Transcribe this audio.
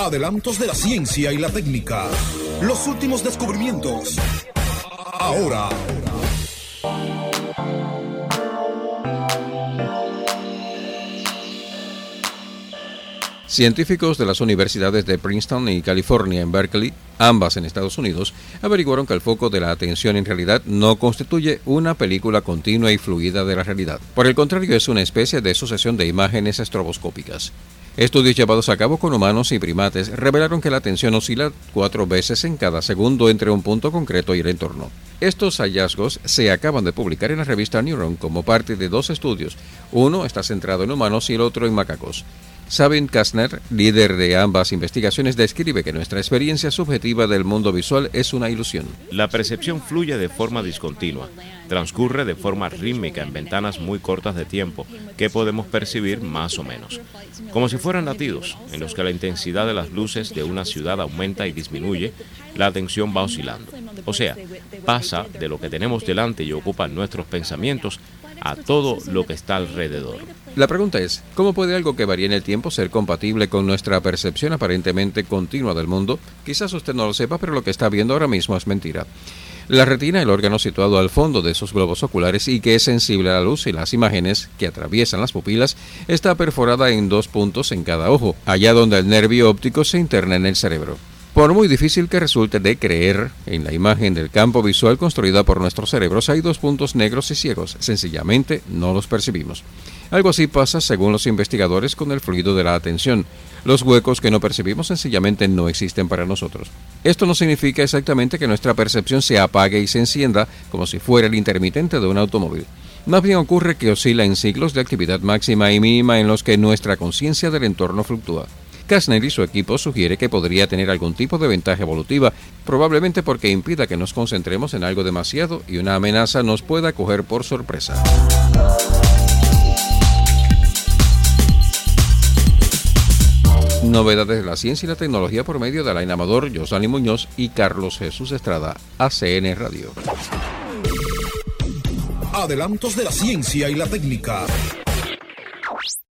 Adelantos de la ciencia y la técnica. Los últimos descubrimientos. Ahora. Científicos de las universidades de Princeton y California en Berkeley, ambas en Estados Unidos, averiguaron que el foco de la atención en realidad no constituye una película continua y fluida de la realidad. Por el contrario, es una especie de sucesión de imágenes estroboscópicas. Estudios llevados a cabo con humanos y primates revelaron que la atención oscila 4 veces en cada segundo entre un punto concreto y el entorno. Estos hallazgos se acaban de publicar en la revista Neuron como parte de 2 estudios. Uno está centrado en humanos y el otro en macacos. Sabine Kastner, líder de ambas investigaciones, describe que nuestra experiencia subjetiva del mundo visual es una ilusión. La percepción fluye de forma discontinua, transcurre de forma rítmica en ventanas muy cortas de tiempo que podemos percibir más o menos, como si fueran latidos, en los que la intensidad de las luces de una ciudad aumenta y disminuye, la atención va oscilando. O sea, pasa de lo que tenemos delante y ocupa nuestros pensamientos a todo lo que está alrededor. La pregunta es, ¿cómo puede algo que varía en el tiempo ser compatible con nuestra percepción aparentemente continua del mundo? Quizás usted no lo sepa, pero lo que está viendo ahora mismo es mentira. La retina, el órgano situado al fondo de esos globos oculares y que es sensible a la luz y las imágenes que atraviesan las pupilas, está perforada en 2 puntos en cada ojo, allá donde el nervio óptico se interna en el cerebro. Por muy difícil que resulte de creer, en la imagen del campo visual construida por nuestros cerebros hay 2 puntos negros y ciegos, sencillamente no los percibimos. Algo así pasa, según los investigadores, con el fluido de la atención. Los huecos que no percibimos sencillamente no existen para nosotros. Esto no significa exactamente que nuestra percepción se apague y se encienda como si fuera el intermitente de un automóvil. Más bien ocurre que oscila en ciclos de actividad máxima y mínima en los que nuestra conciencia del entorno fluctúa. Kastner y su equipo sugiere que podría tener algún tipo de ventaja evolutiva, probablemente porque impida que nos concentremos en algo demasiado y una amenaza nos pueda coger por sorpresa. Novedades de la ciencia y la tecnología por medio de Alain Amador, Josani Muñoz y Carlos Jesús Estrada, ACN Radio. Adelantos de la ciencia y la técnica.